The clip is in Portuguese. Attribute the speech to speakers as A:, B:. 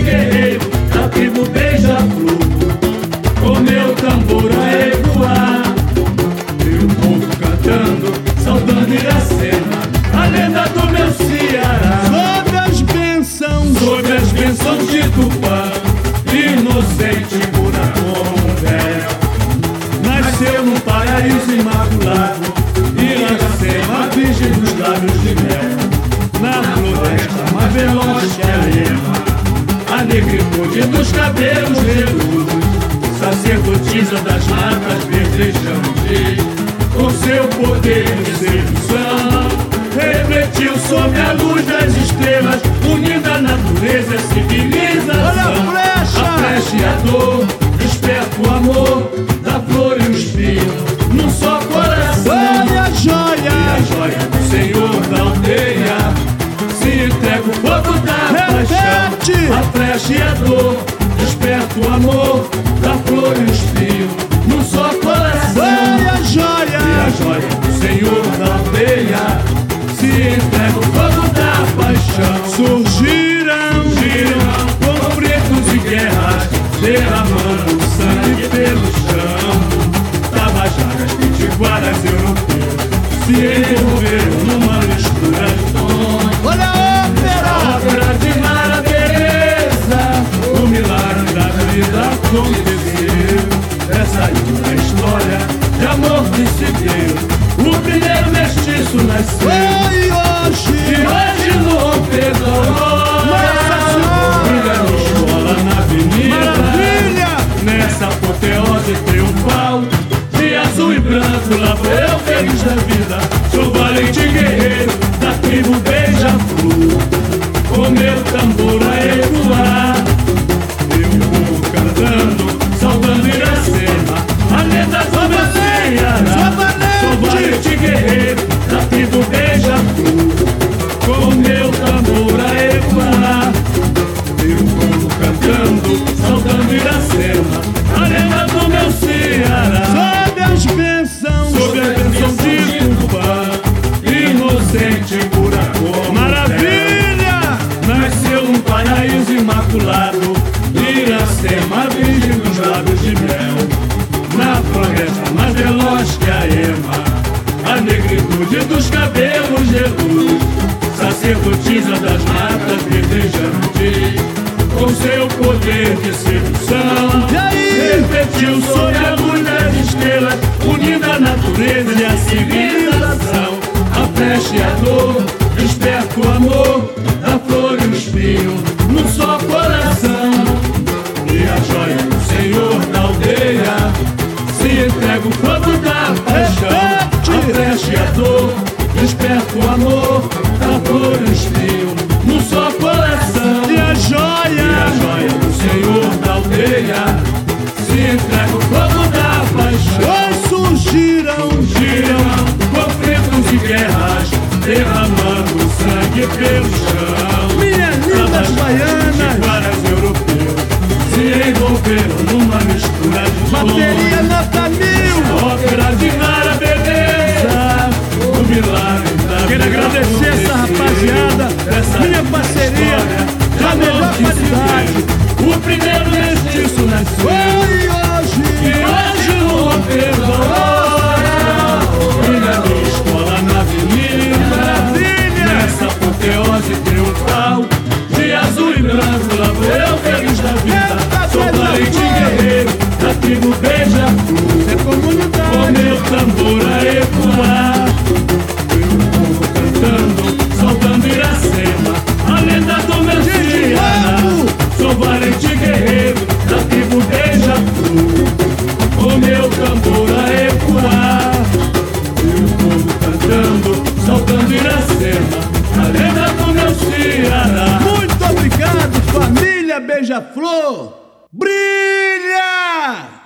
A: guerreiro da tribo Beija-Flor, com meu tambor a ecoar, e o povo cantando, saudando Iracema, a lenda do meu Ceará. Sob as bênçãos de Tupã, inocente pura como véu, nasceu num paraíso imaculado, Iracema, virgem dos lábios de mel. Na floresta mais veloz que a ema, a negritude dos cabelos veludos, sacerdotisa das matas verdejantes, com seu poder de sedução, refletiu sobre a luz das estrelas, unindo a natureza e a civilização. A flecha e a dor, desperta o amor da flor e o espinho num só coração.
B: Olha a joia!
A: E a joia do Senhor da aldeia se entrega o fogo da paixão. A flecha e a dor, desperta o amor da flor e o espinho num só coração.
B: Olha a joia!
A: E a joia do Senhor da aldeia se entrega o fogo da paixão.
B: Surgiram
A: conflitos e guerras, derramando sangue pelo chão. Tabajaras, pitiguaras, europeus se envolveram numa mistura de tons.
B: Olha a ópera!
A: De Mara Teresa, o milagre da vida aconteceu. Essa linda história de amor que se deu, o primeiro mestiço nasceu.
B: E hoje
A: no romper da aurora, brilha na escola, na avenida.
B: Maravilha!
A: Nessa apoteose triunfal, de azul e branco, lá vou eu feliz da vida. Sou valente guerreiro da tribo Beija-Flor, com meu tambor a ecoar, meu povo cantando, saudando Iracema, a lenda do meu Ceará. Sou valente guerreiro da tribo Beija-Flor, com meu tambor a ecoar, meu povo cantando, saudando Iracema, a lenda do meu Ceará.
B: sob as bênçãos,
A: Sob a bênção de Tupã, inocente pura como
B: maravilha!
A: nasceu num paraíso imaculado, Iracema, virgem dos lábios de mel. Na floresta mais veloz que a ema, a negritude dos cabelos de luz, sacerdotisa das matas verdejantes, com seu poder de sedução,
B: E aí?
A: refletiu sobre a luz das estrelas, unindo a natureza e a civilização. A flecha e a dor, desperta o amor da flor e o espinho num só coração. E a joia do Senhor da aldeia se entrega o fogo da paixão. A flecha e a dor, desperta o amor da flor e o espinho num só coração.
B: E a
A: E a
B: joia!
A: joia do Senhor da aldeia se entrega o fogo da paixão.
B: Hoje surgiram
A: Conflitos e guerras, derramando sangue pelo chão.
B: minhas lindas baianas,
A: Várias europeus se envolveram numa mistura de
B: bateria
A: tons.
B: nota 1000.
A: Ópera de Mara Beleza, o milagre da
B: Quero
A: vida
B: agradecer essa
A: aconteceu.
B: rapaziada,
A: Essa
B: minha parceria
A: história
B: da
A: de
B: melhor
A: amor que se
B: qualidade.
A: deu. O primeiro mestiço nasceu.
B: E
A: E
B: hoje,
A: hoje no romper da aurora, brilha na escola, na avenida.
B: maravilha!
A: Nessa apoteose triunfal, de azul e branco, lá vou eu feliz da vida. Sou valente guerreiro da tribo Beija-Flor,
B: É
A: com
B: comunidade,
A: meu tambor a ecoar, meu povo cantando, saudando Iracema, a lenda do meu Ceará. Sou valente guerreiro da tribo Beija-Flor, com meu tambor a ecoar, meu povo cantando, saudando Iracema, a lenda do meu Ceará.
B: muito obrigado, família Beija-Flor! Brilha!